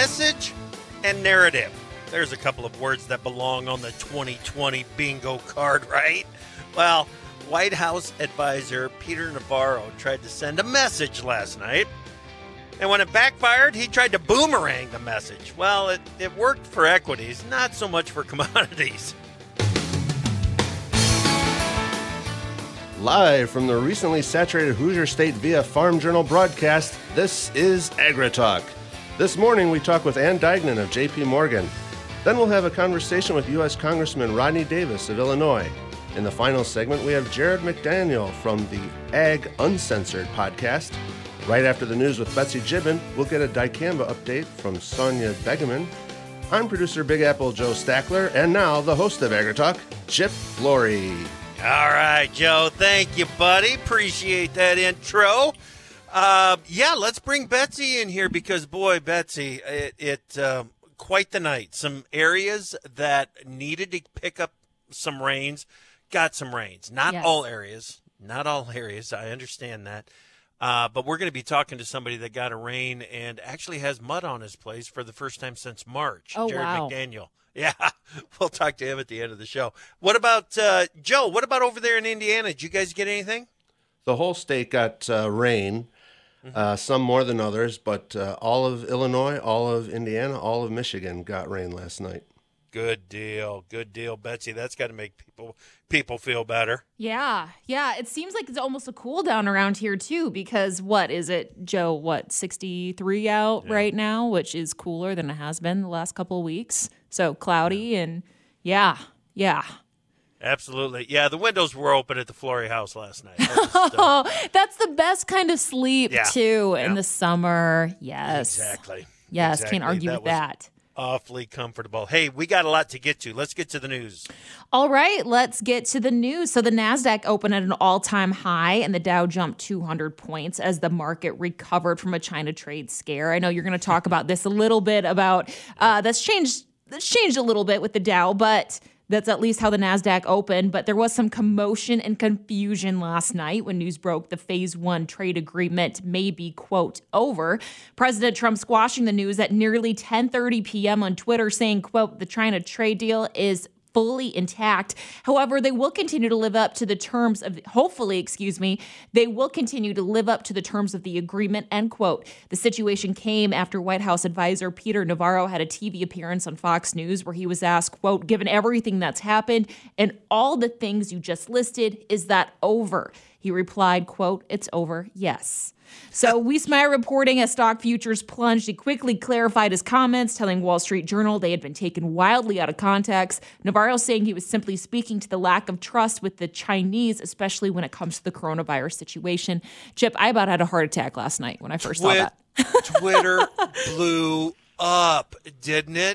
message and narrative. There's a couple of words that belong on the 2020 bingo card, right? Well, White House advisor Peter Navarro tried to send a message last night. And when it backfired, he tried to boomerang the message. Well, it worked for equities, not so much for commodities. Live from the recently saturated Hoosier State via Farm Journal broadcast, this is AgriTalk. This morning we talk with Ann Duignan of J.P. Morgan. Then we'll have a conversation with U.S. Congressman Rodney Davis of Illinois. In the final segment, we have Jared McDaniel from the Ag Uncensored podcast. Right after the news with Betsy Gibbon, we'll get a dicamba update from Sonia Begeman. I'm producer Big Apple Joe Stackler, and now the host of AgriTalk, Chip Flory. All right, Joe. Thank you, buddy. Appreciate that intro. Let's bring Betsy in here because, boy, Betsy, quite the night. Some areas that needed to pick up some rains got some rains. Not all areas. I understand that. But we're going to be talking to somebody that got a rain and actually has mud on his place for the first time since March. Oh, Jared wow. McDaniel. Yeah, we'll talk to him at the end of the show. What about, Joe, what about over there in Indiana? Did you guys get anything? The whole state got rain, some more than others, but all of Illinois, all of Indiana, all of Michigan got rain last night. Good deal, Betsy. That's got to make people feel better. Yeah. It seems like it's almost a cool down around here, too, because what is it, Joe, 63 out right now, which is cooler than it has been the last couple of weeks. So cloudy and yeah. Absolutely. Yeah, the windows were open at the Flory house last night. That's the best kind of sleep, too, in the summer. Yes. Exactly. Yes, can't argue with that. Awfully comfortable. Hey, we got a lot to get to. Let's get to the news. All right, let's get to the news. So the NASDAQ opened at an all-time high and the Dow jumped 200 points as the market recovered from a China trade scare. I know you're going to talk about this a little bit about that's changed a little bit with the Dow, but that's at least how the NASDAQ opened. But there was some commotion and confusion last night when news broke the Phase 1 trade agreement may be, quote, over. President Trump squashing the news at nearly 10:30 p.m. on Twitter saying, quote, the China trade deal is fully intact. However, they will continue to live up to the terms of, they will continue to live up to the terms of the agreement, end quote. The situation came after White House advisor Peter Navarro had a TV appearance on Fox News where he was asked, quote, given everything that's happened and all the things you just listed, is that over? He replied, quote, it's over, yes. So Wiesmeyer reporting as stock futures plunged. He quickly clarified his comments, telling Wall Street Journal they had been taken wildly out of context. Navarro saying he was simply speaking to the lack of trust with the Chinese, especially when it comes to the coronavirus situation. Chip, I about had a heart attack last night when I first saw that. Twitter blew up, didn't it?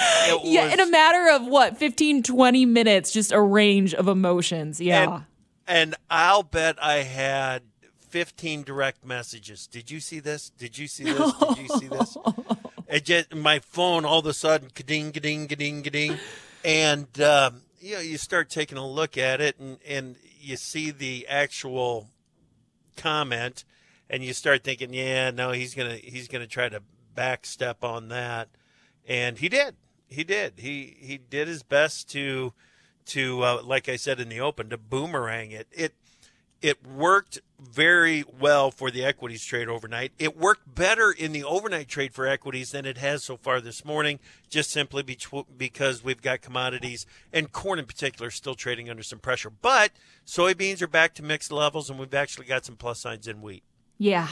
In a matter of 15, 20 minutes, just a range of emotions. Yeah. And I'll bet I had 15 direct messages. Did you see this? Did you see this? Did you see this? It just, my phone all of a sudden, ka-ding, ka-ding, ka-ding, ka-ding. And, you start taking a look at it and you see the actual comment and you start thinking, he's going to try to backstep on that. And he did. He did his best to like I said in the open, to boomerang it. It worked very well for the equities trade overnight. It worked better in the overnight trade for equities than it has so far this morning, just simply because we've got commodities and corn in particular still trading under some pressure. But soybeans are back to mixed levels, and we've actually got some plus signs in wheat. Yeah.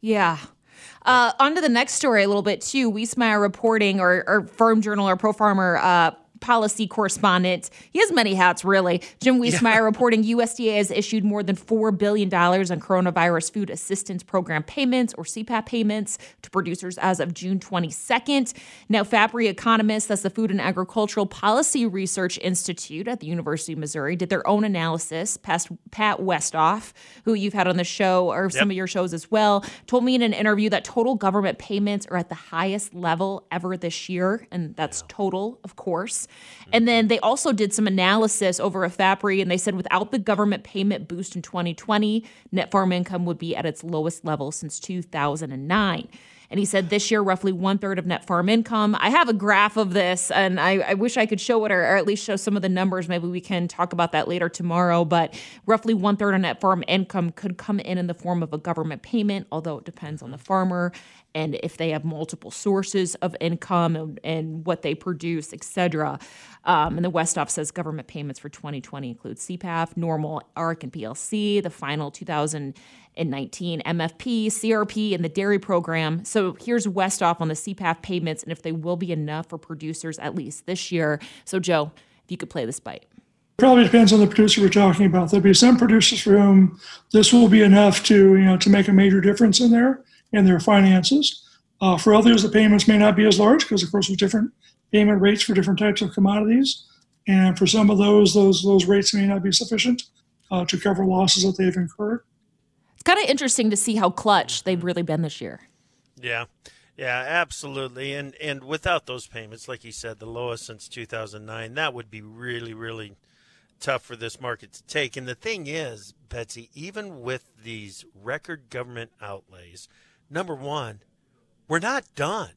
On to the next story a little bit, too. Wiesmeyer reporting, or Farm Journal or Pro Farmer policy correspondent. He has many hats, really. Jim Wiesmeyer reporting USDA has issued more than $4 billion on coronavirus food assistance program payments, or CPAP payments, to producers as of June 22nd. Now, FAPRI economists, that's the Food and Agricultural Policy Research Institute at the University of Missouri, did their own analysis. Pat Westhoff, who you've had on the show, or some of your shows as well, told me in an interview that total government payments are at the highest level ever this year, and that's total, of course. And then they also did some analysis over a FAPRI, and they said without the government payment boost in 2020, net farm income would be at its lowest level since 2009. And he said this year, roughly 1/3 of net farm income. I have a graph of this, and I wish I could show it or at least show some of the numbers. Maybe we can talk about that later tomorrow. But roughly 1/3 of net farm income could come in the form of a government payment, although it depends on the farmer and if they have multiple sources of income and what they produce, et cetera. And the Westhoff says government payments for 2020 include CPAF, normal, ARC, and PLC, the final 2019 MFP, CRP, and the dairy program. So here's Westhoff on the CPAF payments and if they will be enough for producers at least this year. So, Joe, if you could play this bite. Probably depends on the producer we're talking about. There'll be some producers for whom this will be enough to make a major difference in their finances. For others, the payments may not be as large because, of course, there's different payment rates for different types of commodities. And for some of those rates may not be sufficient to cover losses that they've incurred. It's kind of interesting to see how clutch they've really been this year. Yeah, absolutely. And without those payments, like you said, the lowest since 2009, that would be really, really tough for this market to take. And the thing is, Betsy, even with these record government outlays, number one, we're not done.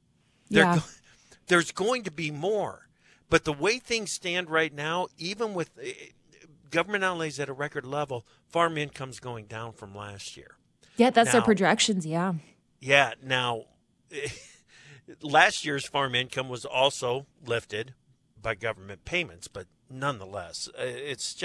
There's going to be more. But the way things stand right now, even with government outlays at a record level, farm income's going down from last year. Yeah, that's their projections, yeah. Yeah, now, last year's farm income was also lifted by government payments, but nonetheless, it's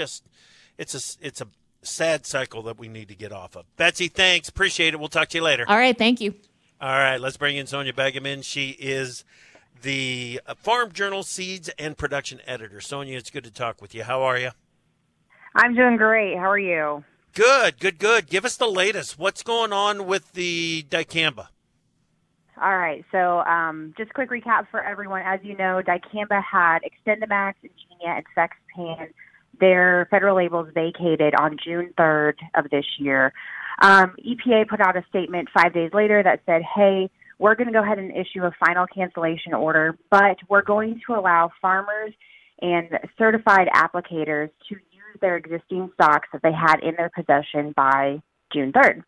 a sad cycle that we need to get off of. Betsy, thanks. Appreciate it. We'll talk to you later. All right, thank you. All right, let's bring in Sonia Begeman. She is the Farm Journal Seeds and Production Editor. Sonia, it's good to talk with you. How are you? I'm doing great. How are you? Good. Give us the latest. What's going on with the dicamba? All right, so just quick recap for everyone. As you know, dicamba had XtendiMax, Ingenia, and Sexpan, their federal labels vacated on June 3rd of this year. EPA put out a statement 5 days later that said, hey, we're going to go ahead and issue a final cancellation order, but we're going to allow farmers and certified applicators to use their existing stocks that they had in their possession by June 3rd.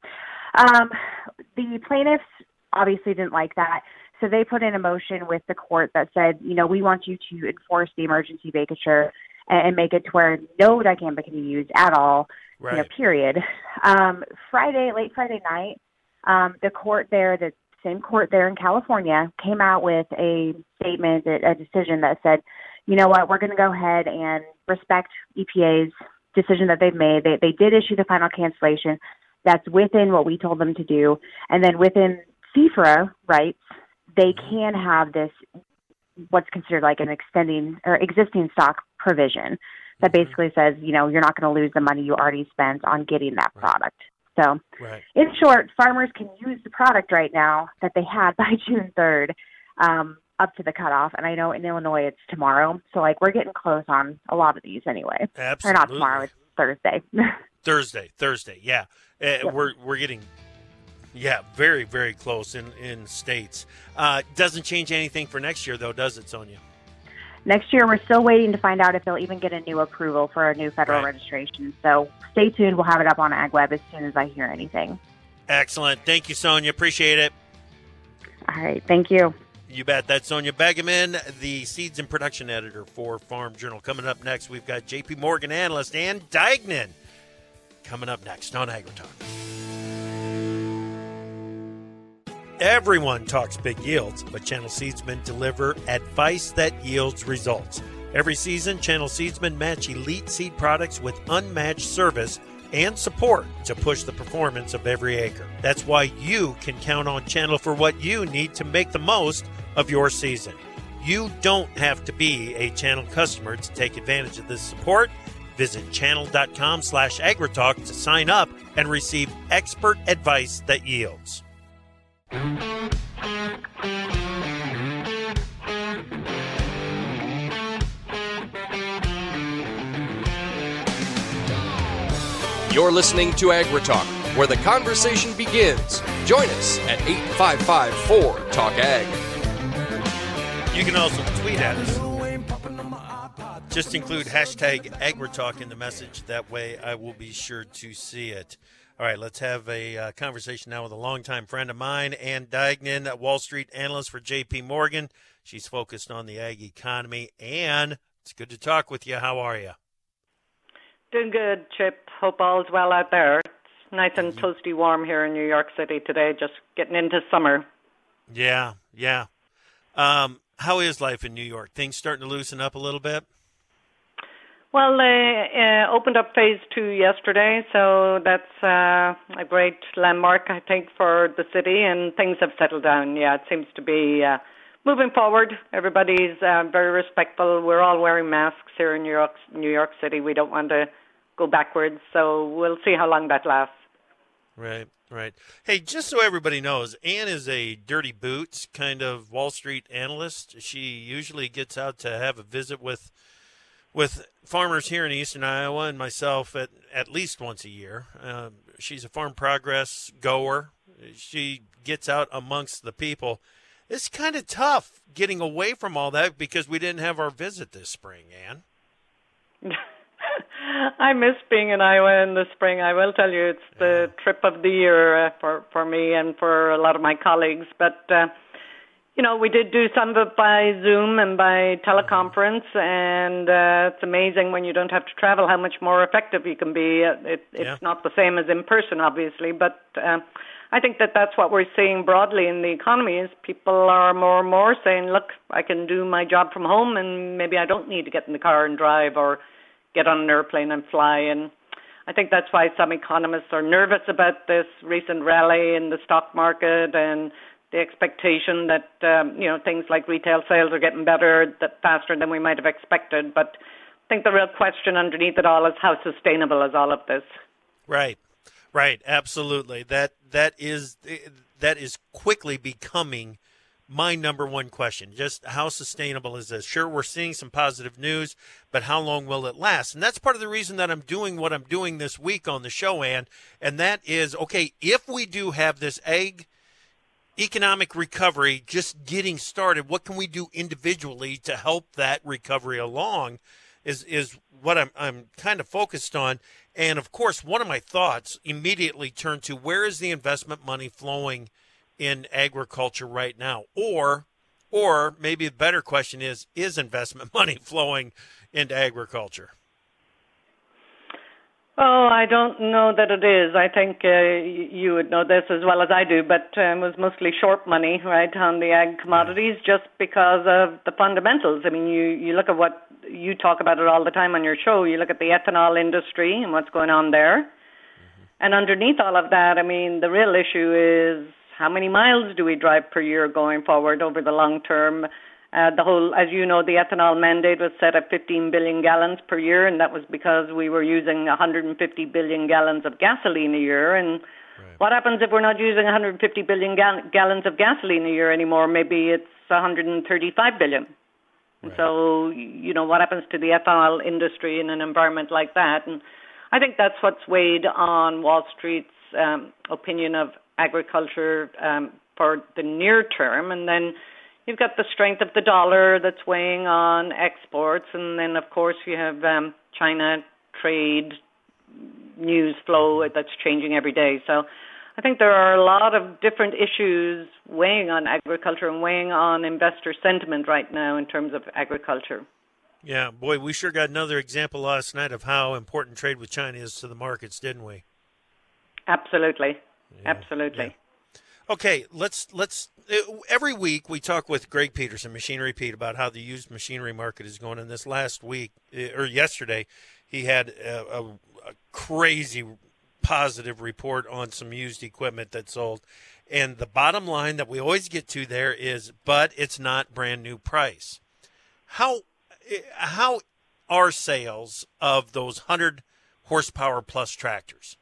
The plaintiffs obviously didn't like that, so they put in a motion with the court that said, we want you to enforce the emergency vacatur and make it to where no dicamba can be used at all, period. Late Friday night, the court there, the same court there in California, came out with a statement, a decision that said, you know what, we're going to go ahead and respect EPA's decision that they've made. They did issue the final cancellation. That's within what we told them to do. And then within CFRA rights, they can have this, what's considered like an existing stock provision that basically says, you're not going to lose the money you already spent on getting that product. So in short, farmers can use the product right now that they had by June 3rd up to the cutoff. And I know in Illinois it's tomorrow. So we're getting close on a lot of these anyway. Absolutely. Or not tomorrow, it's Thursday. Thursday. Yeah. We're getting, very, very close in states. Doesn't change anything for next year though, does it, Sonia? Next year, we're still waiting to find out if they'll even get a new approval for a new federal registration. So stay tuned. We'll have it up on AgWeb as soon as I hear anything. Excellent. Thank you, Sonia. Appreciate it. All right. Thank you. You bet. That's Sonia Begeman, the Seeds and Production Editor for Farm Journal. Coming up next, we've got J.P. Morgan analyst Ann Duignan coming up next on AgriTalk. Everyone talks big yields, but Channel Seedsmen deliver advice that yields results. Every season, Channel Seedsmen match elite seed products with unmatched service and support to push the performance of every acre. That's why you can count on Channel for what you need to make the most of your season. You don't have to be a Channel customer to take advantage of this support. Visit channel.com/agritalk to sign up and receive expert advice that yields. You're listening to AgriTalk, where the conversation begins. Join us at 855-4-TALK-AG. You can also tweet at us. Just include hashtag AgriTalk in the message. That way I will be sure to see it. All right, let's have a conversation now with a longtime friend of mine, Ann Duignan, Wall Street analyst for J.P. Morgan. She's focused on the ag economy. Ann, it's good to talk with you. How are you? Doing good, Chip. Hope all's well out there. It's nice and toasty warm here in New York City today, just getting into summer. Yeah. How is life in New York? Things starting to loosen up a little bit? Well, they opened up phase 2 yesterday, so that's a great landmark, I think, for the city, and things have settled down. Yeah, it seems to be moving forward. Everybody's very respectful. We're all wearing masks here in New York City. We don't want to go backwards, so we'll see how long that lasts. Right. Hey, just so everybody knows, Ann is a dirty boots kind of Wall Street analyst. She usually gets out to have a visit with farmers here in eastern Iowa and myself at least once a year. She's a farm progress goer. She gets out amongst the people. It's kind of tough getting away from all that because we didn't have our visit this spring, Ann. I miss being in Iowa in the spring. I will tell you, it's the trip of the year for me and for a lot of my colleagues. But, we did do some of it by Zoom and by teleconference, and it's amazing when you don't have to travel how much more effective you can be. It's not the same as in person, obviously, but I think that's what we're seeing broadly in the economy is people are more and more saying, look, I can do my job from home, and maybe I don't need to get in the car and drive or get on an airplane and fly. And I think that's why some economists are nervous about this recent rally in the stock market and the expectation that, things like retail sales are getting better faster than we might have expected. But I think the real question underneath it all is how sustainable is all of this? Right. Absolutely. That is quickly becoming my number one question. Just how sustainable is this? Sure, we're seeing some positive news, but how long will it last? And that's part of the reason that I'm doing what I'm doing this week on the show, Ann. And that is, okay, if we do have this economic recovery just getting started, what can we do individually to help that recovery along is what I'm kind of focused on. And, of course, one of my thoughts immediately turned to where is the investment money flowing in agriculture right now? Or maybe a better question is investment money flowing into agriculture? Oh, I don't know that it is. I think you would know this as well as I do, but it was mostly short money, right, on the ag commodities just because of the fundamentals. I mean, you look at what you talk about it all the time on your show. You look at the ethanol industry and what's going on there. Mm-hmm. And underneath all of that, I mean, the real issue is how many miles do we drive per year going forward over the long term? As you know, the ethanol mandate was set at 15 billion gallons per year, and that was because we were using 150 billion gallons of gasoline a year. And what happens if we're not using 150 billion gallons of gasoline a year anymore? Maybe it's 135 billion. And so, what happens to the ethanol industry in an environment like that? And I think that's what's weighed on Wall Street's opinion of agriculture for the near term. And then you've got the strength of the dollar that's weighing on exports. And then, of course, you have China trade news flow that's changing every day. So I think there are a lot of different issues weighing on agriculture and weighing on investor sentiment right now in terms of agriculture. Yeah, boy, we sure got another example last night of how important trade with China is to the markets, didn't we? Absolutely. Yeah. Absolutely. Yeah. Okay, let's every week we talk with Greg Peterson, Machinery Pete, about how the used machinery market is going. And this last week, or yesterday, he had a crazy positive report on some used equipment that sold. And the bottom line that we always get to there is, but it's not brand new price. How are sales of those 100 horsepower plus tractors?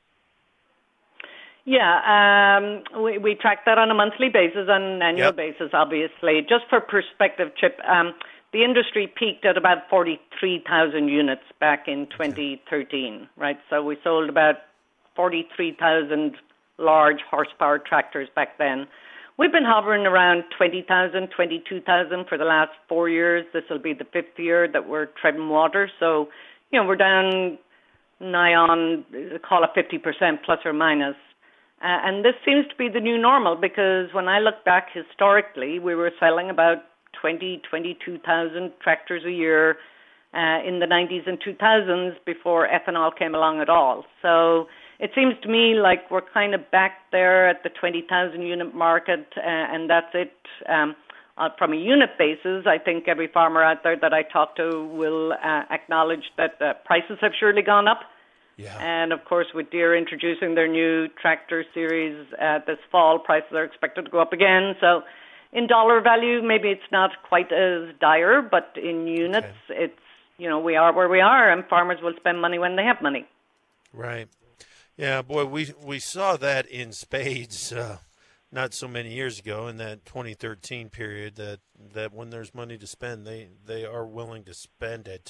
Yeah, we track that on a monthly basis, on an annual basis, obviously. Just for perspective, Chip, the industry peaked at about 43,000 units back in 2013, right? So we sold about 43,000 large horsepower tractors back then. We've been hovering around 20,000, 22,000 for the last 4 years. This will be the fifth year that we're treading water. So, we're down nigh on, call it 50% plus or minus. And this seems to be the new normal, because when I look back historically, we were selling about 22,000 tractors a year in the 90s and 2000s before ethanol came along at all. So it seems to me like we're kind of back there at the 20,000 unit market, and that's it. From a unit basis, I think every farmer out there that I talk to will acknowledge that prices have surely gone up. Yeah. And, of course, with Deere introducing their new tractor series this fall, prices are expected to go up again. So in dollar value, maybe it's not quite as dire, but in units, it's, we are where we are, and farmers will spend money when they have money. Right. Yeah, boy, we saw that in spades not so many years ago in that 2013 period, that when there's money to spend, they are willing to spend it.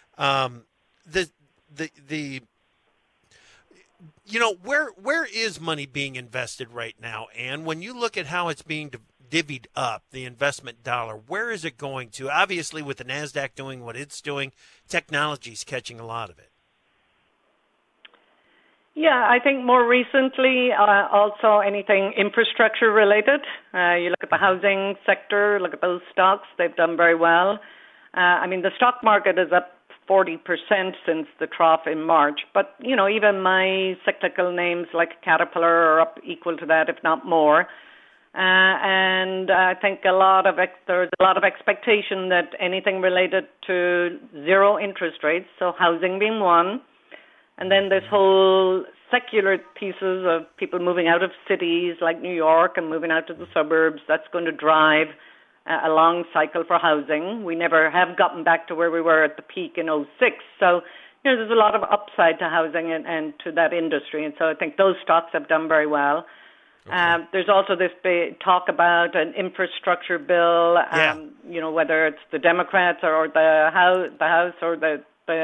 Where is money being invested right now? And when you look at how it's being divvied up, the investment dollar, where is it going to? Obviously, with the NASDAQ doing what it's doing, technology's catching a lot of it. Yeah, I think more recently, also anything infrastructure related. You look at the housing sector, look at those stocks, they've done very well. The stock market is up 40% since the trough in March. But, even my cyclical names like Caterpillar are up equal to that, if not more. And I think there's a lot of expectation that anything related to zero interest rates, so housing being one, and then this whole secular pieces of people moving out of cities like New York and moving out to the suburbs, that's going to drive a long cycle for housing. We never have gotten back to where we were at the peak in 2006. So, there's a lot of upside to housing and to that industry. And so I think those stocks have done very well. Okay. There's also this big talk about an infrastructure bill, whether it's the Democrats or the House or the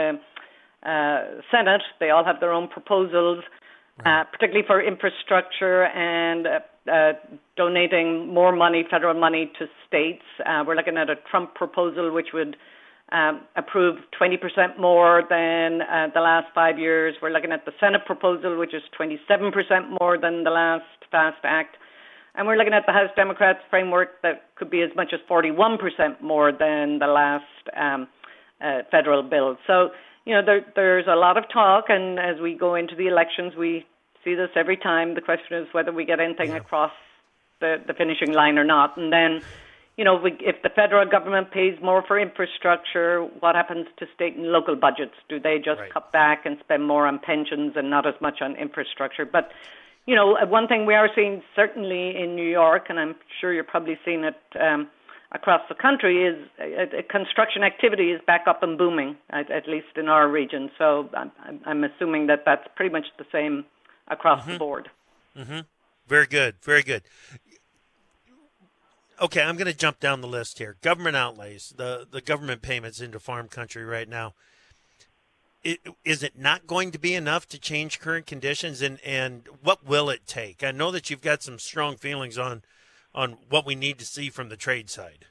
Senate. They all have their own proposals, particularly for infrastructure and donating more money, federal money, to states. We're looking at a Trump proposal which would approve 20% more than the last 5 years. We're looking at the Senate proposal, which is 27% more than the last FAST Act. And we're looking at the House Democrats framework that could be as much as 41% more than the last federal bill. So, there's a lot of talk, and as we go into the elections, we see this every time. The question is whether we get anything across the finishing line or not. And then, if the federal government pays more for infrastructure, what happens to state and local budgets? Do they just cut back and spend more on pensions and not as much on infrastructure? But, one thing we are seeing certainly in New York, and I'm sure you're probably seeing it across the country, is construction activity is back up and booming, at least in our region. So I'm assuming that that's pretty much the same across the board. Mm-hmm. Very good. Very good. Okay, I'm going to jump down the list here. Government outlays, the government payments into farm country right now. Is it not going to be enough to change current conditions, and what will it take? I know that you've got some strong feelings on what we need to see from the trade side.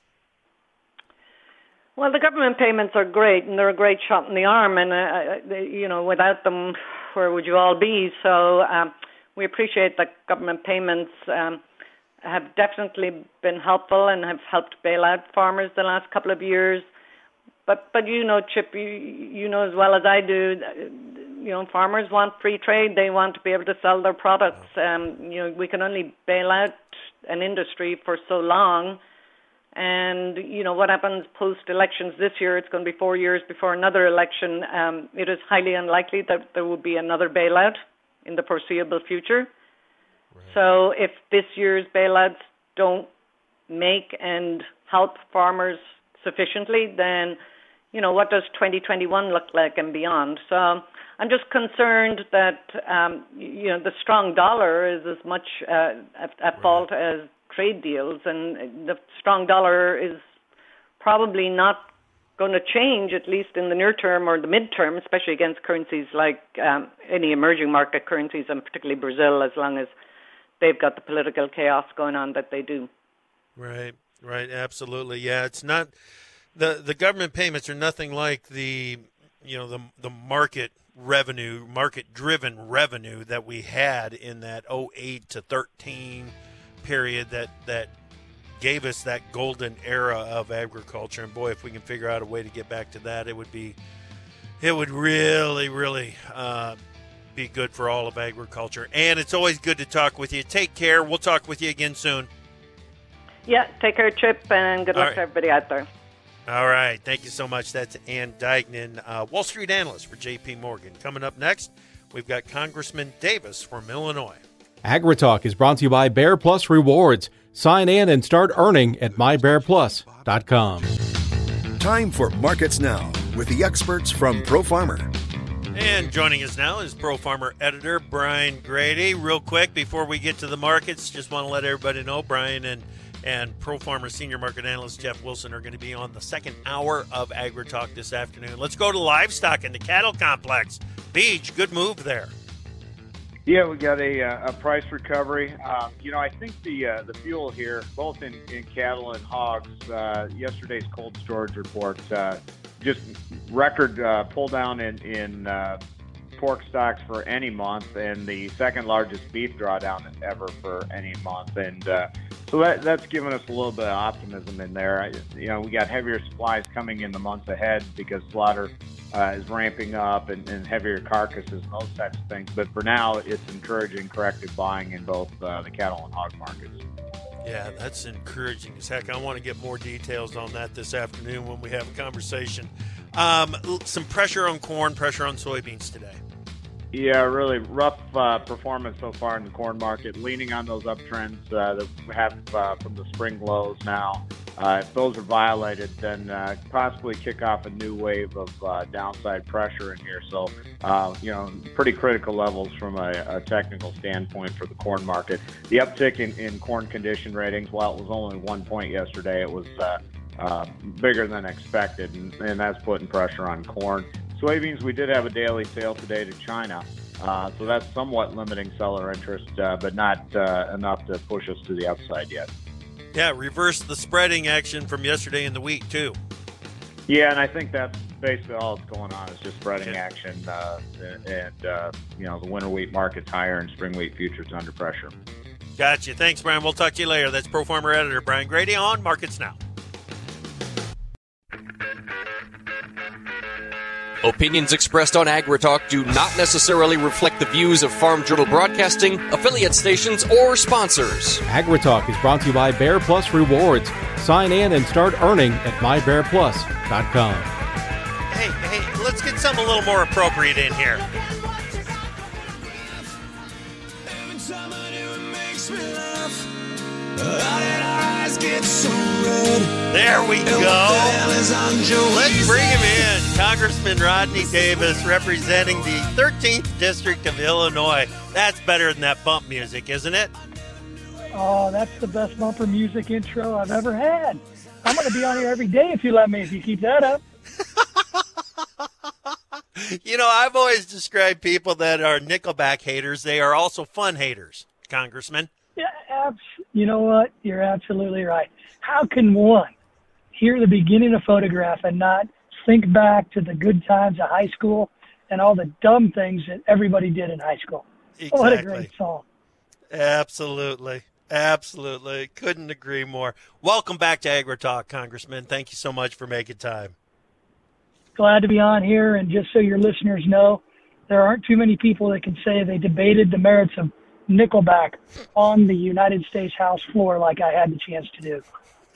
Well, the government payments are great, and they're a great shot in the arm, and, without them, where would you all be? So we appreciate that government payments have definitely been helpful and have helped bail out farmers the last couple of years. But Chip, you know as well as I do, farmers want free trade. They want to be able to sell their products. We can only bail out an industry for so long. And, what happens post-elections this year, it's going to be 4 years before another election. It is highly unlikely that there will be another bailout in the foreseeable future. Right. So if this year's bailouts don't make and help farmers sufficiently, then, what does 2021 look like and beyond? So I'm just concerned that, the strong dollar is as much at fault as trade deals, and the strong dollar is probably not going to change, at least in the near term or the midterm, especially against currencies like any emerging market currencies, and particularly Brazil, as long as they've got the political chaos going on that they do. Right, absolutely. Yeah, it's not the government payments are nothing like the market revenue, market-driven revenue that we had in that 08 to 13 period that gave us that golden era of agriculture. And boy, if we can figure out a way to get back to that, it would really, really be good for all of agriculture. And it's always good to talk with you. Take care. We'll talk with you again soon. Yeah, take care, Chip, and good luck to everybody out there. All right. Thank you so much. That's Ann Duignan, Wall Street analyst for J.P. Morgan. Coming up next, we've got Congressman Davis from Illinois. AgriTalk is brought to you by Bear Plus Rewards. Sign in and start earning at mybearplus.com. Time for Markets Now with the experts from ProFarmer. And joining us now is ProFarmer editor Brian Grady. Real quick, before we get to the markets, just want to let everybody know Brian and ProFarmer senior market analyst Jeff Wilson are going to be on the second hour of AgriTalk this afternoon. Let's go to livestock and the cattle complex. Beach, good move there. Yeah, we got a price recovery. I think the fuel here, both in cattle and hogs, yesterday's cold storage report, just record pull down in pork stocks for any month, and the second largest beef drawdown ever for any month. And so that's given us a little bit of optimism in there. We got heavier supplies coming in the months ahead because slaughter is ramping up and heavier carcasses and those types of things. But for now, it's encouraging corrective buying in both the cattle and hog markets. Yeah, that's encouraging as heck. I want to get more details on that this afternoon when we have a conversation. Some pressure on corn, pressure on soybeans today. Yeah, really rough performance so far in the corn market, leaning on those uptrends that we have from the spring lows now. If those are violated, then possibly kick off a new wave of downside pressure in here. So, pretty critical levels from a technical standpoint for the corn market. The uptick in corn condition ratings, while it was only 1 point yesterday, it was bigger than expected, and that's putting pressure on corn. Soybeans, we did have a daily sale today to China, so that's somewhat limiting seller interest, but not enough to push us to the upside yet. Yeah, reverse the spreading action from yesterday in the wheat, too. Yeah, and I think that's basically all that's going on is just spreading action, and the winter wheat market's higher and spring wheat futures under pressure. Gotcha. Thanks, Brian. We'll talk to you later. That's ProFarmer editor Brian Grady on Markets Now. Opinions expressed on AgriTalk do not necessarily reflect the views of Farm Journal Broadcasting, affiliate stations, or sponsors. AgriTalk is brought to you by Bear Plus Rewards. Sign in and start earning at mybearplus.com. Hey, let's get something a little more appropriate in here. Every time I do, it makes me laugh. There we go. Let's bring him in. Congressman Rodney Davis representing the 13th District of Illinois. That's better than that bump music, isn't it? Oh, that's the best bumper music intro I've ever had. I'm going to be on here every day if you keep that up. I've always described people that are Nickelback haters. They are also fun haters, Congressman. Yeah, you know what? You're absolutely right. How can one hear the beginning of Photograph and not think back to the good times of high school and all the dumb things that everybody did in high school? Exactly. What a great song. Absolutely. Couldn't agree more. Welcome back to AgriTalk, Congressman. Thank you so much for making time. Glad to be on here, and just so your listeners know, there aren't too many people that can say they debated the merits of Nickelback on the United States House floor like I had the chance to do.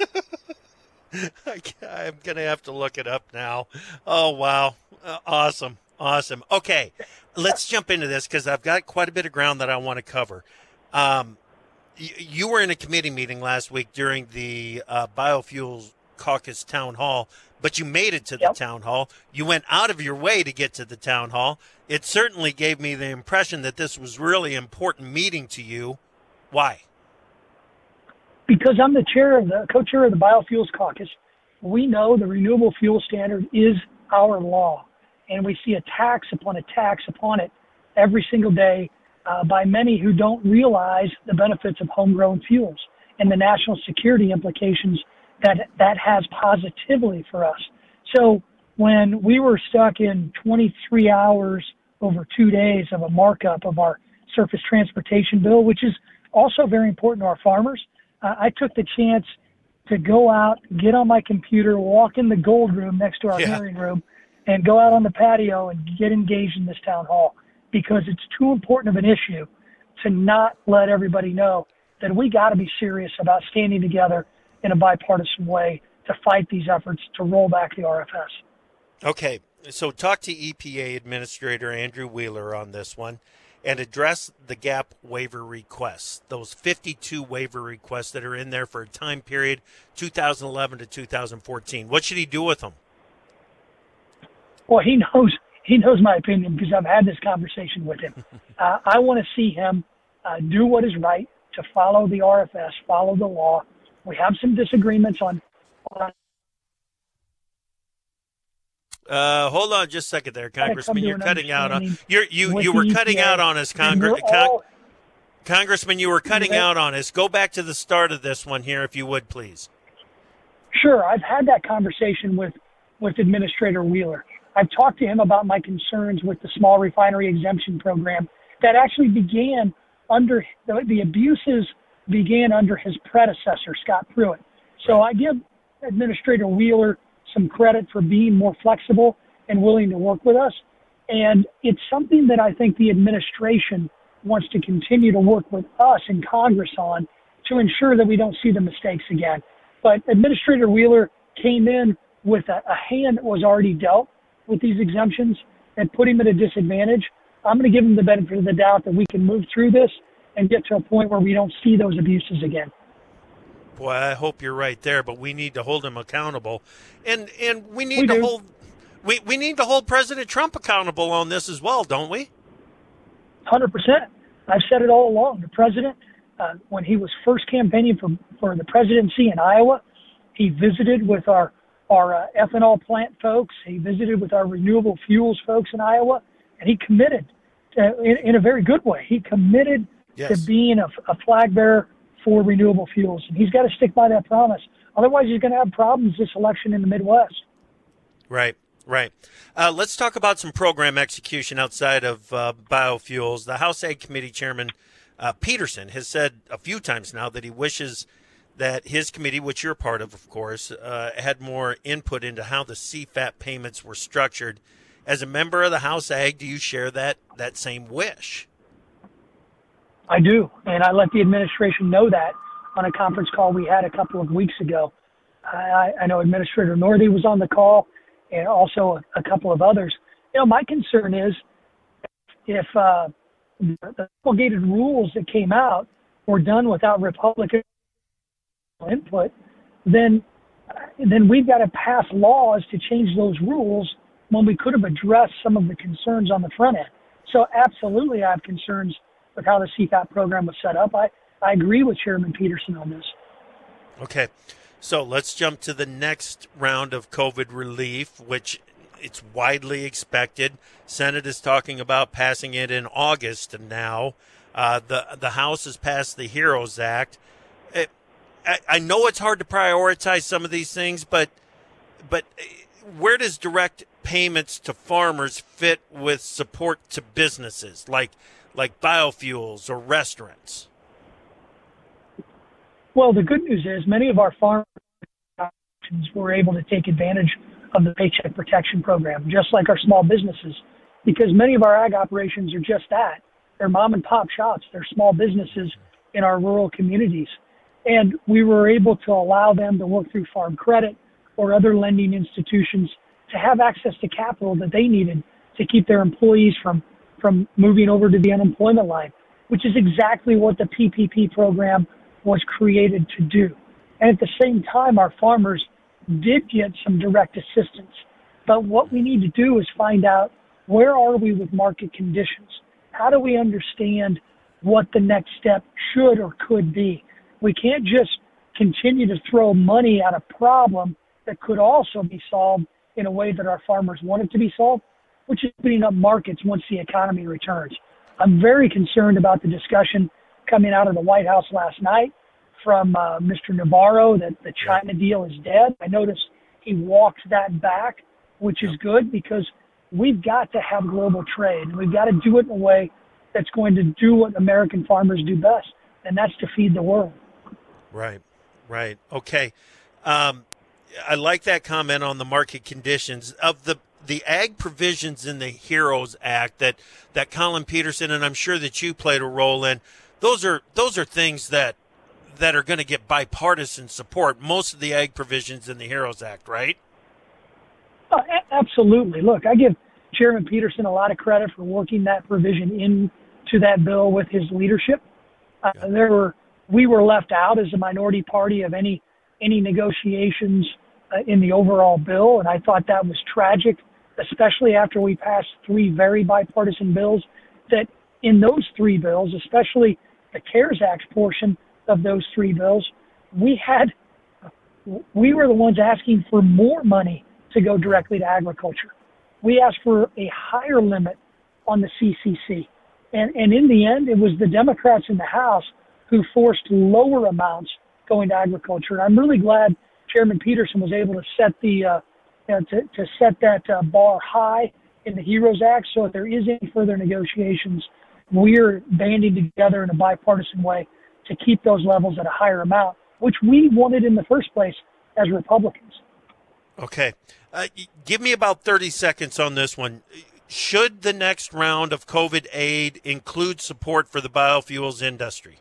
I'm going to have to look it up now. Oh, wow. Awesome. Okay, let's jump into this because I've got quite a bit of ground that I want to cover. You were in a committee meeting last week during the Biofuels Caucus Town Hall, but you made it to the town hall. You went out of your way to get to the town hall. It certainly gave me the impression that this was really important meeting to you. Why? Because I'm the co-chair of the Biofuels Caucus. We know the renewable fuel standard is our law, and we see attacks upon it every single day by many who don't realize the benefits of homegrown fuels and the national security implications that has positively for us. So when we were stuck in 23 hours over 2 days of a markup of our surface transportation bill, which is also very important to our farmers. I took the chance to go out, get on my computer, walk in the gold room next to our hearing room, and go out on the patio and get engaged in this town hall, because it's too important of an issue to not let everybody know that we got to be serious about standing together in a bipartisan way to fight these efforts to roll back the RFS. Okay, so talk to EPA Administrator Andrew Wheeler on this one and address the gap waiver requests, those 52 waiver requests that are in there for a time period 2011 to 2014. What should he do with them? Well, he knows my opinion because I've had this conversation with him. I want to see him do what is right, to follow the RFS, follow the law. We have some disagreements on hold on just a second there, Congressman. You're cutting out on you were cutting out on us, Congressman. You were cutting out on us. Go back to the start of this one here, if you would, please. Sure. I've had that conversation with Administrator Wheeler. I've talked to him about my concerns with the small refinery exemption program that actually began under the abuses began under his predecessor, Scott Pruitt. So I give Administrator Wheeler some credit for being more flexible and willing to work with us. And it's something that I think the administration wants to continue to work with us in Congress on to ensure that we don't see the mistakes again. But Administrator Wheeler came in with a hand that was already dealt with these exemptions and put him at a disadvantage. I'm going to give him the benefit of the doubt that we can move through this and get to a point where we don't see those abuses again. Boy, I hope you're right there, but we need to hold him accountable, and we need to hold we need to hold President Trump accountable on this as well, don't we? 100%. I've said it all along. The president, when he was first campaigning for the presidency in Iowa, he visited with our ethanol plant folks. He visited with our renewable fuels folks in Iowa, and he committed in a very good way. He committed to being a flag bearer for renewable fuels. And he's got to stick by that promise. Otherwise, he's going to have problems this election in the Midwest. Right. Let's talk about some program execution outside of biofuels. The House Ag Committee Chairman Peterson has said a few times now that he wishes that his committee, which you're part of course, had more input into how the CFAP payments were structured. As a member of the House Ag, do you share that same wish? I do, and I let the administration know that on a conference call we had a couple of weeks ago. I know Administrator Northey was on the call, and also a couple of others. My concern is if the promulgated rules that came out were done without Republican input, then we've got to pass laws to change those rules when we could have addressed some of the concerns on the front end. So absolutely I have concerns with how the CFAP program was set up. I agree with Chairman Peterson on this. Okay, so let's jump to the next round of COVID relief, which it's widely expected. Senate is talking about passing it in August now. The House has passed the HEROES Act. I know it's hard to prioritize some of these things, but where does direct payments to farmers fit with support to businesses like biofuels or restaurants? Well, the good news is many of our farm operations were able to take advantage of the Paycheck Protection Program, just like our small businesses, because many of our ag operations are just that. They're mom and pop shops. They're small businesses in our rural communities. And we were able to allow them to work through Farm Credit or other lending institutions to have access to capital that they needed to keep their employees from moving over to the unemployment line, which is exactly what the PPP program was created to do. And at the same time, our farmers did get some direct assistance. But what we need to do is find out, where are we with market conditions? How do we understand what the next step should or could be? We can't just continue to throw money at a problem that could also be solved in a way that our farmers want it to be solved, which is opening up markets once the economy returns. I'm very concerned about the discussion coming out of the White House last night from Mr. Navarro that the China deal is dead. I noticed he walked that back, which is good, because we've got to have global trade, and we've got to do it in a way that's going to do what American farmers do best, and that's to feed the world. Right. Okay. I like that comment on the market conditions of the ag provisions in the HEROES Act that Colin Peterson, and I'm sure that you played a role in. Those are things that are going to get bipartisan support. Most of the ag provisions in the HEROES Act, right? Absolutely. Look, I give Chairman Peterson a lot of credit for working that provision into that bill with his leadership. We were left out as a minority party of any negotiations in the overall bill, and I thought that was tragic, especially after we passed 3 very bipartisan bills. That in those 3 bills, especially the CARES Act portion of those 3 bills, we were the ones asking for more money to go directly to agriculture. We asked for a higher limit on the CCC. And in the end, it was the Democrats in the House who forced lower amounts going to agriculture. And I'm really glad Chairman Peterson was able to set that bar high in the HEROES Act, so if there is any further negotiations, we're banding together in a bipartisan way to keep those levels at a higher amount, which we wanted in the first place as Republicans. Okay. Give me about 30 seconds on this one. Should the next round of COVID aid include support for the biofuels industry?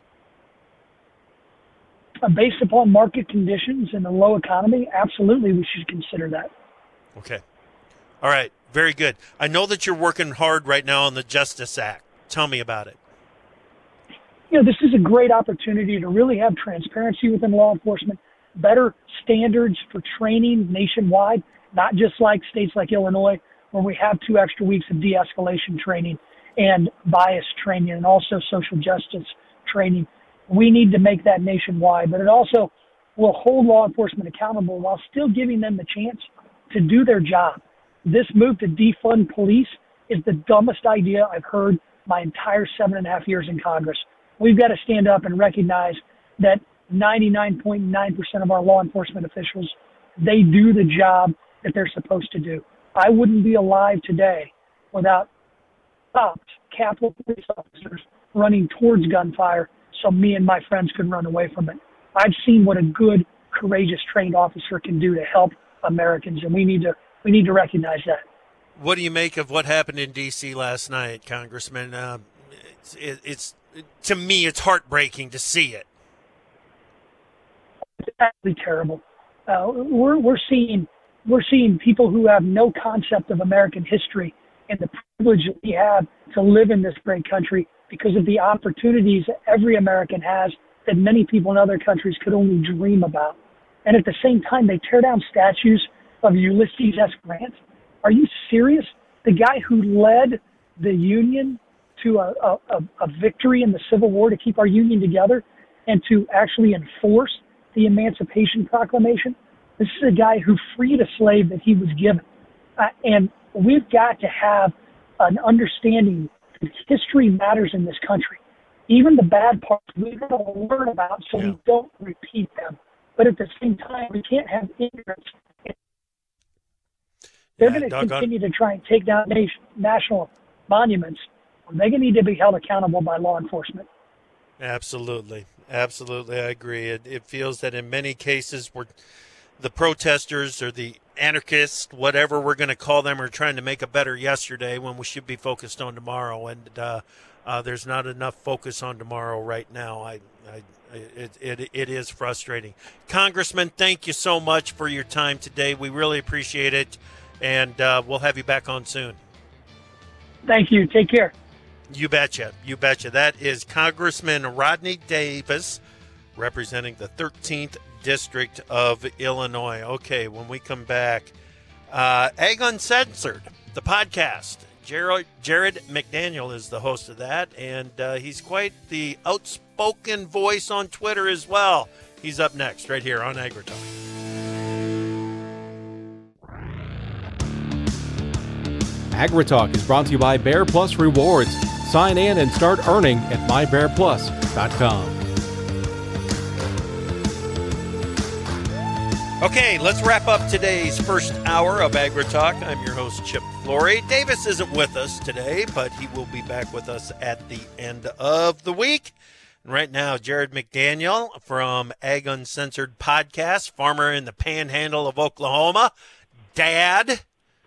Based upon market conditions and the low economy, absolutely we should consider that. Okay. All right. Very good. I know that you're working hard right now on the Justice Act. Tell me about it. This is a great opportunity to really have transparency within law enforcement, better standards for training nationwide, not just like states like Illinois, where we have 2 extra weeks of de-escalation training and bias training and also social justice training. We need to make that nationwide, but it also will hold law enforcement accountable while still giving them the chance to do their job. This move to defund police is the dumbest idea I've heard my entire 7.5 years in Congress. We've got to stand up and recognize that 99.9% of our law enforcement officials, they do the job that they're supposed to do. I wouldn't be alive today without stopped Capitol police officers running towards gunfire so me and my friends could run away from it. I've seen what a good, courageous, trained officer can do to help Americans, and we need to recognize that. What do you make of what happened in D.C. last night, Congressman? It's to me, it's heartbreaking to see it. It's absolutely terrible. We're seeing people who have no concept of American history and the privilege that we have to live in this great country because of the opportunities that every American has that many people in other countries could only dream about. And at the same time, they tear down statues of Ulysses S. Grant. Are you serious? The guy who led the Union to a victory in the Civil War to keep our Union together and to actually enforce the Emancipation Proclamation. This is a guy who freed a slave that he was given. And we've got to have an understanding that history matters in this country. Even the bad parts we've got to learn about so we don't repeat them. But at the same time, we can't have ignorance. They're going to continue to try and take down national monuments. They're going to need to be held accountable by law enforcement. Absolutely. I agree. It feels that in many cases the protesters or the anarchists, whatever we're going to call them, are trying to make a better yesterday when we should be focused on tomorrow. And there's not enough focus on tomorrow right now. It is frustrating. Congressman, thank you so much for your time today. We really appreciate it. And we'll have you back on soon. Thank you. Take care. You betcha. That is Congressman Rodney Davis, representing the 13th District of Illinois. Okay, when we come back, Ag Uncensored, the podcast. Jared McDaniel is the host of that, and he's quite the outspoken voice on Twitter as well. He's up next right here on AgriTalk. AgriTalk is brought to you by Bear Plus Rewards. Sign in and start earning at mybearplus.com. Okay, let's wrap up today's first hour of AgriTalk. I'm your host, Chip Flory. Davis isn't with us today, but he will be back with us at the end of the week. And right now, Jared McDaniel from Ag Uncensored Podcast, farmer in the panhandle of Oklahoma, dad,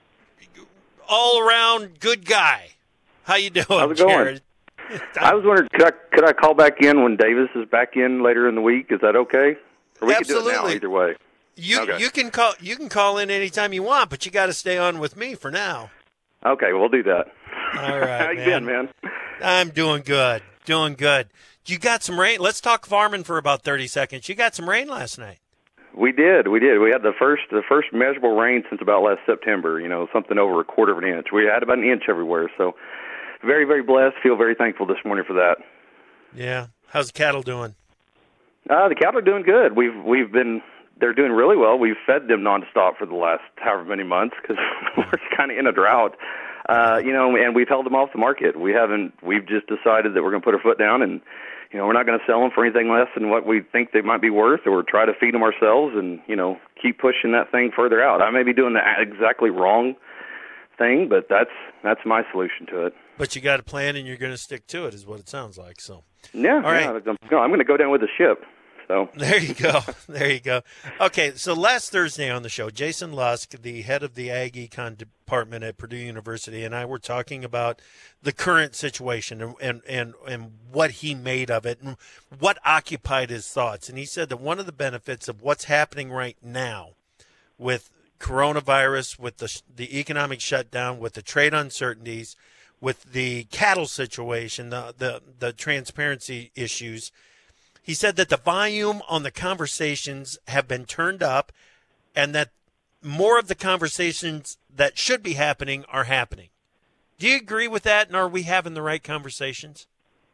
all-around good guy. How you doing, How's it going? Jared? I was wondering, could I call back in when Davis is back in later in the week? Is that okay? Or we Absolutely. Could do it now either way. You can call in anytime you want, but you got to stay on with me for now. Okay, we'll do that. All right, How you been, man? I'm doing good. You got some rain. Let's talk farming for about 30 seconds. You got some rain last night. We did. We had the first measurable rain since about last September. Something over a quarter of an inch. We had about an inch everywhere. So very, very blessed. Feel very thankful this morning for that. Yeah. How's the cattle doing? The cattle are doing good. They're doing really well. We've fed them nonstop for the last however many months because we're kind of in a drought. And we've held them off the market. We've just decided that we're going to put our foot down and, we're not going to sell them for anything less than what we think they might be worth, or try to feed them ourselves and, keep pushing that thing further out. I may be doing the exactly wrong thing, but that's my solution to it. But you got a plan and you're going to stick to it is what it sounds like. So yeah, all right. I'm going to go down with the ship. So there you go. Okay, so last Thursday on the show, Jason Lusk, the head of the Ag Econ department at Purdue University, and I were talking about the current situation and what he made of it and what occupied his thoughts. And he said that one of the benefits of what's happening right now with coronavirus, with the economic shutdown, with the trade uncertainties, with the cattle situation, the transparency issues, he said that the volume on the conversations have been turned up and that more of the conversations that should be happening are happening. Do you agree with that, and are we having the right conversations?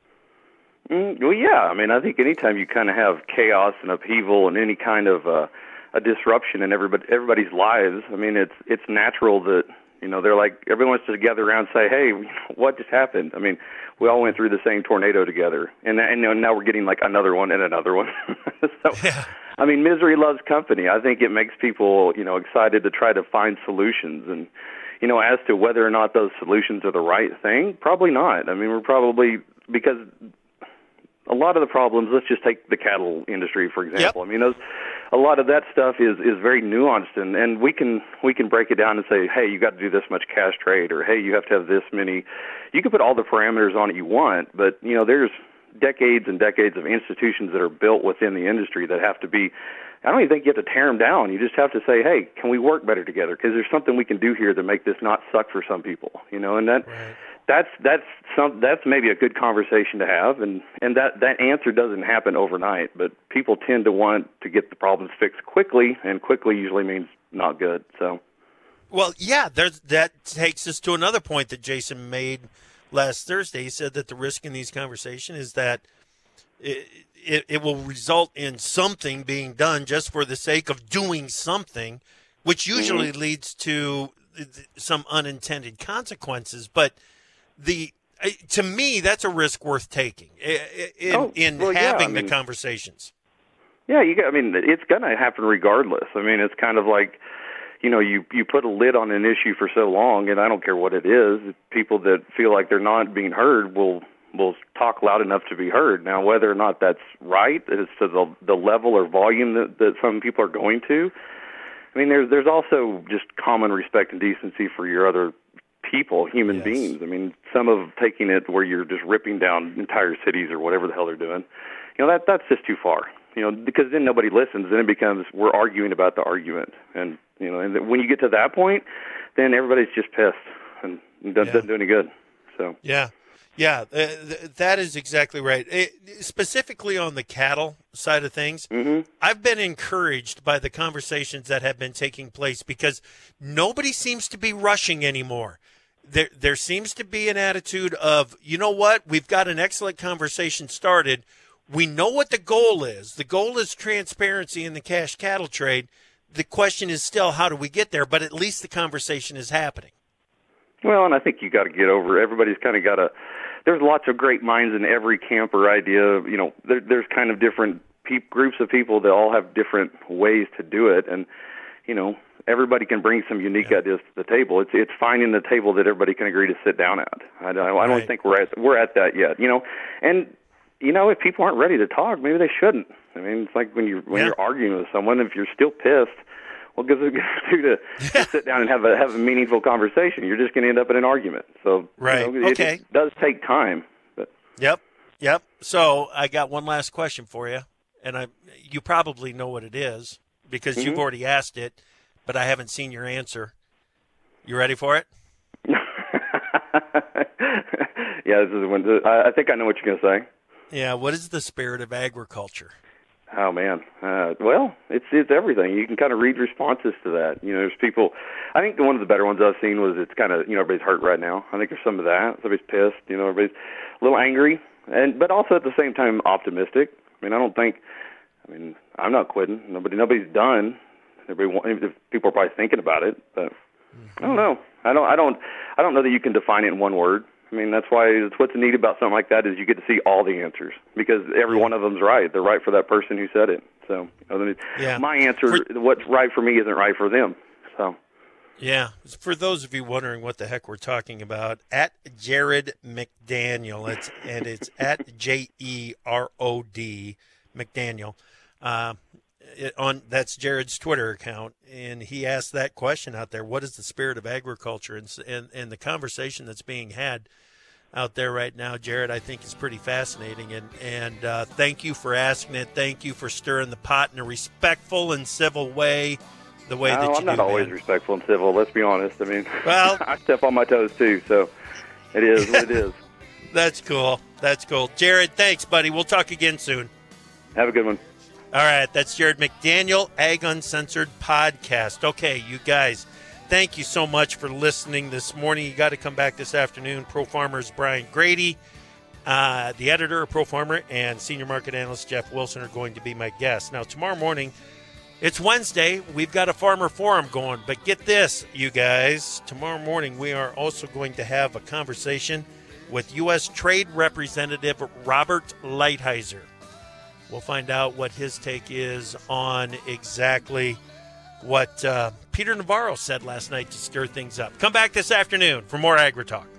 Well, yeah. I mean, I think anytime you kind of have chaos and upheaval and any kind of a disruption in everybody's lives, I mean, it's natural that, they're like, everyone wants to gather around and say, hey, what just happened? I mean, we all went through the same tornado together, and now we're getting like another one and another one. So, yeah. I mean, misery loves company. I think it makes people, excited to try to find solutions. And, as to whether or not those solutions are the right thing, probably not. I mean, because a lot of the problems, let's just take the cattle industry, for example. Yep. I mean, a lot of that stuff is very nuanced, and we can break it down and say, hey, you got to do this much cash trade, or hey, you have to have this many. You can put all the parameters on it you want, but there's decades and decades of institutions that are built within the industry that have to be. I don't even think you have to tear them down. You just have to say, hey, can we work better together? Because there's something we can do here to make this not suck for some people, and that. Right. That's maybe a good conversation to have, and that answer doesn't happen overnight, but people tend to want to get the problems fixed quickly, and quickly usually means not good. So, well, yeah, that takes us to another point that Jason made last Thursday. He said that the risk in these conversations is that it will result in something being done just for the sake of doing something, which usually leads to some unintended consequences, but to me, that's a risk worth taking in having the conversations. Yeah, it's going to happen regardless. I mean, it's kind of like, you put a lid on an issue for so long, and I don't care what it is, people that feel like they're not being heard will talk loud enough to be heard. Now, whether or not that's right as to the level or volume that some people are going to, I mean, there's also just common respect and decency for your other people, human beings. I mean, some of taking it where you're just ripping down entire cities or whatever the hell they're doing, that's just too far. Because then nobody listens. Then it becomes we're arguing about the argument, and and when you get to that point, then everybody's just pissed and doesn't do any good. So yeah, that is exactly right. Specifically on the cattle side of things, I've been encouraged by the conversations that have been taking place because nobody seems to be rushing anymore. There seems to be an attitude of, you know what, we've got an excellent conversation started. We know what the goal is. The goal is transparency in the cash cattle trade. The question is still, how do we get there? But at least the conversation is happening. Well, and I think you got to get over, everybody's kind of got to, there's lots of great minds in every camp or idea. There's kind of different groups of people that all have different ways to do it, and everybody can bring some unique ideas to the table. It's finding the table that everybody can agree to sit down at. I don't think we're at that yet. And if people aren't ready to talk, maybe they shouldn't. I mean, it's like when you're arguing with someone, if you're still pissed, what gives it to sit down and have a meaningful conversation? You're just going to end up in an argument. So it does take time. But. Yep. So I got one last question for you, and you probably know what it is because you've already asked it, but I haven't seen your answer. You ready for it? Yeah, this is one. I think I know what you're going to say. Yeah. What is the spirit of agriculture? Oh man, well, it's everything. You can kind of read responses to that. There's people. I think one of the better ones I've seen was it's kind of everybody's hurt right now. I think there's some of that. Everybody's pissed. Everybody's a little angry, but also at the same time optimistic. I mean, I'm not quitting. Nobody's done. People are probably thinking about it, but I don't know. I don't know that you can define it in one word. I mean, that's what's neat about something like that is you get to see all the answers because every one of them's right. They're right for that person who said it. So my answer, what's right for me isn't right for them. So. Yeah. For those of you wondering what the heck we're talking about, at Jared McDaniel, it's at JEROD McDaniel. That's Jared's Twitter account, and he asked that question out there. What is the spirit of agriculture? And the conversation that's being had out there right now, Jared, I think is pretty fascinating. And thank you for asking it. Thank you for stirring the pot in a respectful and civil way, the way that you do. I'm not always respectful and civil. Let's be honest. I mean, well, I step on my toes too, so it is what it is. That's cool. Jared, thanks, buddy. We'll talk again soon. Have a good one. All right, that's Jared McDaniel, Ag Uncensored Podcast. Okay, you guys, thank you so much for listening this morning. You got to come back this afternoon. Pro Farmer's Brian Grady, the editor of Pro Farmer, and senior market analyst Jeff Wilson are going to be my guests. Now, tomorrow morning, it's Wednesday. We've got a farmer forum going, but get this, you guys. Tomorrow morning, we are also going to have a conversation with U.S. Trade Representative Robert Lighthizer. We'll find out what his take is on exactly what Peter Navarro said last night to stir things up. Come back this afternoon for more Agri Talk.